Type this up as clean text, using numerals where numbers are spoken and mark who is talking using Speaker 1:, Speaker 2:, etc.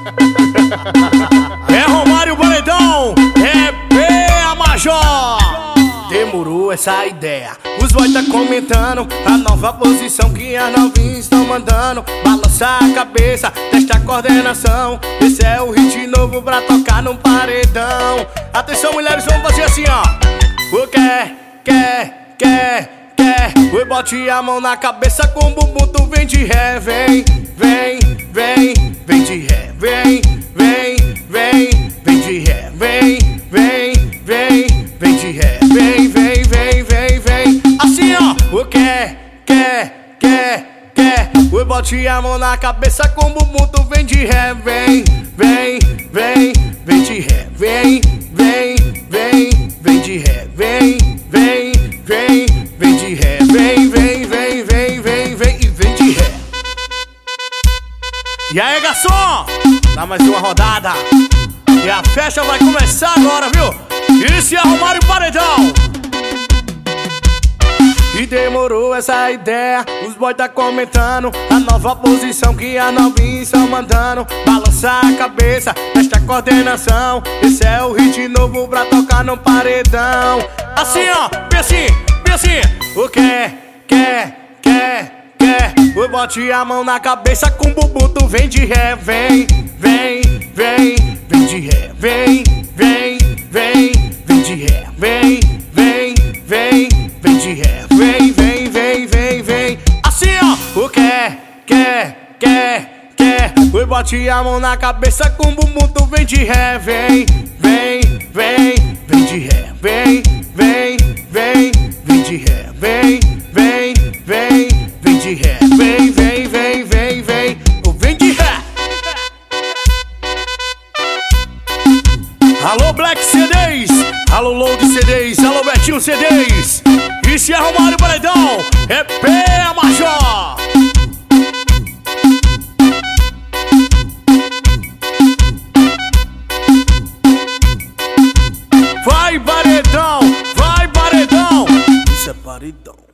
Speaker 1: É Romário Paredão, é P.A. Major. Demorou essa ideia, os boys tá comentando a nova posição que as novinhas estão mandando. Balançar a cabeça, testa a coordenação. Esse é o hit novo pra tocar no paredão. Atenção mulheres, vamos fazer assim ó. O quer. Oi, bote a mão na cabeça com o bumbum, tu vem de ré, vem de ré, vem de ré, vem de ré, vem. Assim ó, o quer. Oi, bote a mão na cabeça com o bumbum, tu vem de ré, vem de ré, vem de ré, vem de ré, vem e vem de ré. E aí, garçom, dá mais uma rodada e a festa vai começar agora, viu? Isso é Romário Paredão. E demorou essa ideia, os boys tá comentando a nova posição que as novinhas estão mandando. Balançar a cabeça, testa a coordenação. Esse é o hit novo pra tocar no paredão. Assim ó, bem assim. O quer. Oi, bote a mão na cabeça com o bumbum, tu vem de ré, vem de ré, vem de ré, vem de ré, vem. Assim ó, o quer. Oi, bote a mão na cabeça com o bumbum, tu vem de ré, vem de ré, vem de ré, vem de ré, vem, ou vem de ré. Alô Black CDs, alô Load CDs, alô Betinho CDs. Isso é Romário Paredão, é P.A. Major. Vai paredão, isso é paredão.